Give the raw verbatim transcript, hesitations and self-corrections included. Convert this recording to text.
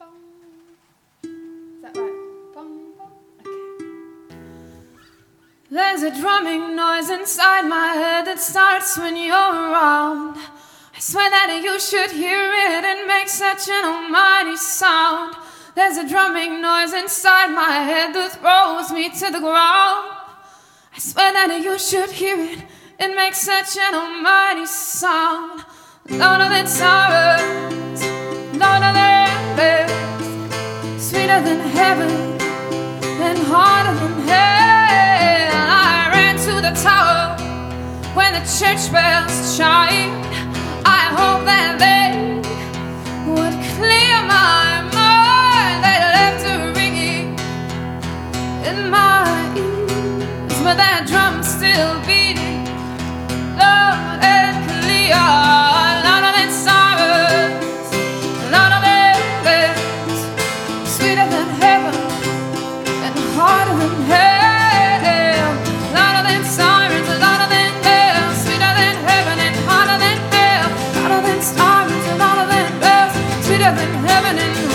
Is that right? Okay. There's a drumming noise inside my head that starts when you're around. I swear that you should hear it, it makes such an almighty sound. There's a drumming noise inside my head that throws me to the ground. I swear that you should hear it, it makes such an almighty sound. Louder than sirens, louder than bells, sweeter than heaven, and harder than hell. I ran to the tower when the church bells chimed. I hope that they would clear my mind. They left a ringing in my ears, but that drum's still beating loud and clear. Louder than sirens, louder than bells, sweeter than heaven and harder than hell. Louder than sirens, louder than bells, sweeter than heaven and harder than hell. Louder than sirens, louder than bells, sweeter than heaven and